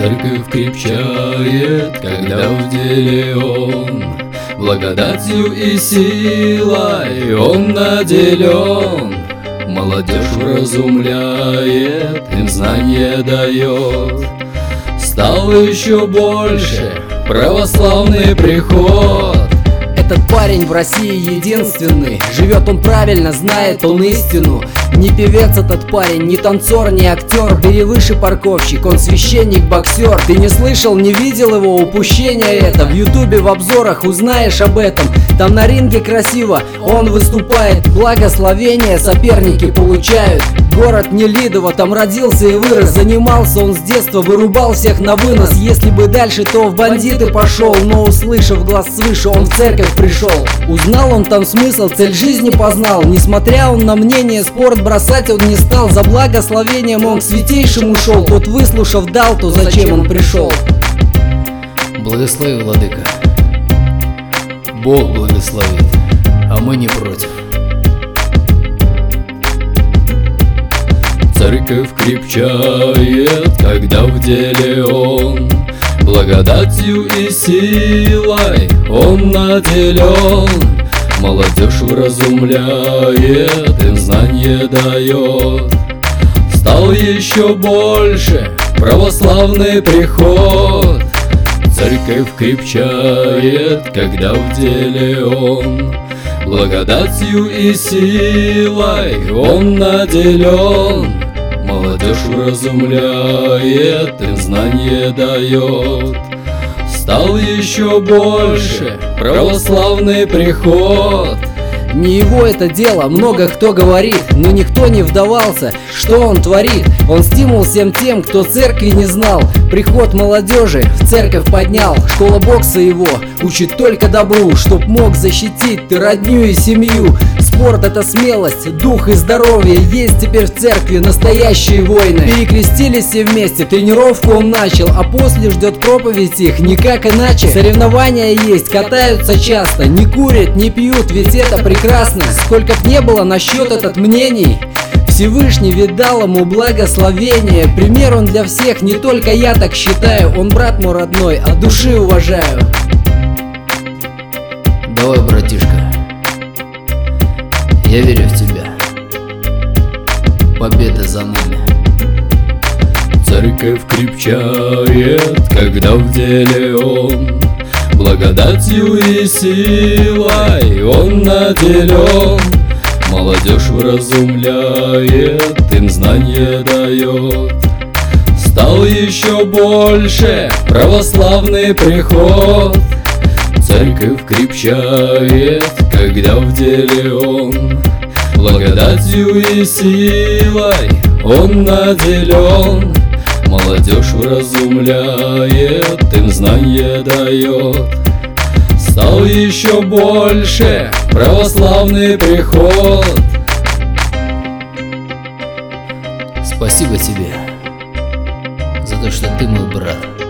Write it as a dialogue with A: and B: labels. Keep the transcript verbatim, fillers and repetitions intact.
A: Церковь крепчает, когда в деле он благодатью и силой он наделен. Молодежь вразумляет, им знание дает. Стал еще больше православный приход.
B: Этот парень в России единственный. Живет он правильно, знает он истину. Не певец этот парень, не танцор, не актер. Бери выше парковщик, он священник, боксер. Ты не слышал, не видел его, упущение это. В ютубе в обзорах узнаешь об этом. Там на ринге красиво он выступает. Благословения соперники получают. Город Нелидово, там родился и вырос. Занимался он с детства, вырубал всех на вынос. Если бы дальше, то в бандиты пошел. Но услышав глаз свыше, он в церковь пришел. Узнал он там смысл, цель жизни познал. Несмотря он на мнение, спорт бросать он не стал. За благословением он к святейшему шел. Тот, выслушав, дал, то зачем он пришел.
A: Благослови, владыка. Бог благословит, а мы не против. Церковь крепчает, когда в деле он благодатью и силой он наделен. Молодежь вразумляет, им знание дает. Стал еще больше православный приход. Церковь крепчает, когда в деле он благодатью и силой он наделен. Молодежь вразумляет, им знание дает. Стал еще больше православный приход.
B: Не его это дело, много кто говорит, но никто не вдавался, что он творит. Он стимул всем тем, кто церкви не знал. Приход молодежи в церковь поднял. Школа бокса его учит только добру, чтоб мог защитить ты родню и семью. Спорт — это смелость, дух и здоровье. Есть теперь в церкви настоящие воины. Перекрестились все вместе, тренировку он начал, а после ждет проповедь их никак иначе. Соревнования есть, катаются часто, не курят, не пьют, ведь это прекрасно. Сколько б не было насчет этот мнений, Всевышний видал ему благословение. Пример он для всех, не только я так считаю. Он брат мой родной, от души уважаю.
A: Давай, братишка, я верю в тебя. Победа за нами. Церковь крепчает, когда в деле он благодатью и силой он наделен. Молодежь вразумляет, им знание дает. Стал еще больше православный приход. Церковь крепчает, когда в деле он благодатью и силой он наделен. Молодежь вразумляет, им знание дает. Стал еще больше православный приход. Спасибо тебе за то, что ты мой брат.